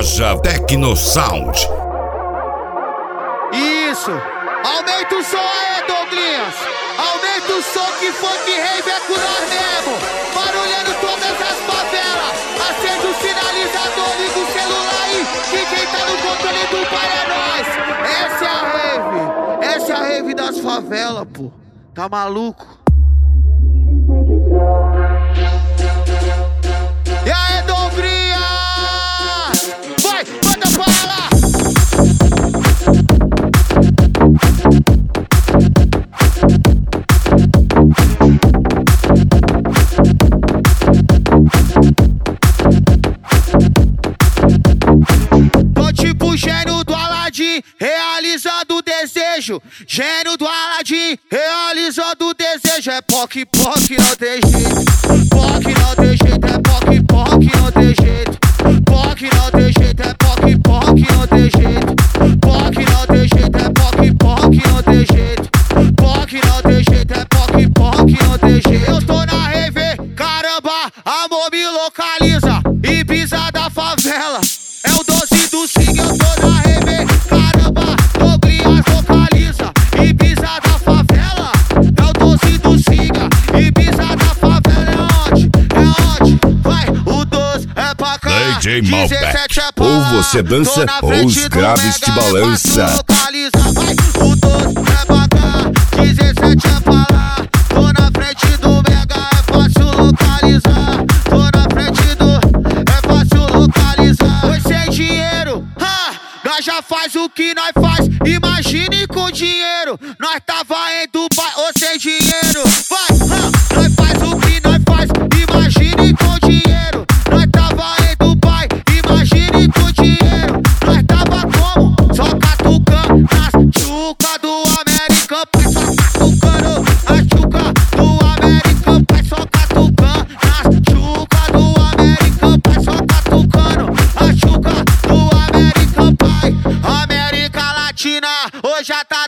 Loja Tecnosound. Isso! Aumenta o som aí, Douglinhas! Aumenta o som que funk rave é com nós mesmo! Barulhando todas as favelas! Acende o sinalizador, liga o celular aí! Que quem tá no controle do bar é nós! Essa é a rave! Essa é a rave das favelas, pô! Tá maluco? E aí, Douglinhas! Vai, manda pra lá! Tô tipo gênio do Aladim, realizando o desejo. Gênio do Aladim, realizando o desejo. É POC, POC, não tem jeito. POC, não tem jeito, é POC, POC, não tem jeito. POC, não tem jeito, é POC, POC, não tem jeito. POC, não tem jeito, é POC, POC, não tem jeito. POC, não tem jeito, é POC, POC, não tem jeito. Eu tô na rave, caramba, amor me localiza. Ibiza da favela, é o 12 do SIG, eu tô na rave, caramba, Douglinhas localiza. Ibiza da favela, é o 12 do SIG. Ibiza da favela é onde? É onde? Vai, o 12 é pra cá, DJ 17 é pra ou lá. você dança Tô na ou frente os do graves te Mega, é balança. fácil localizar. Vai, o 12 é pra cá, 17 é pra lá. Tô na frente do Mega, é fácil localizar. Tô na frente do, é fácil localizar. Pois sem dinheiro, nós já faz o que nós faz. Imagine com dinheiro, nós tava em Dubai ou sem dinheiro. Vai, nós faz o que nós faz. Imagine com dinheiro, nós tava em Dubai. Imagine com dinheiro, nós tava como? Só catucando nas chuca do American Pie. Só catucando a chuca do American Pie. Só catucando nas chuca do American Pie. Só catucando a chuca do American Pie. América Latina, hoje já tá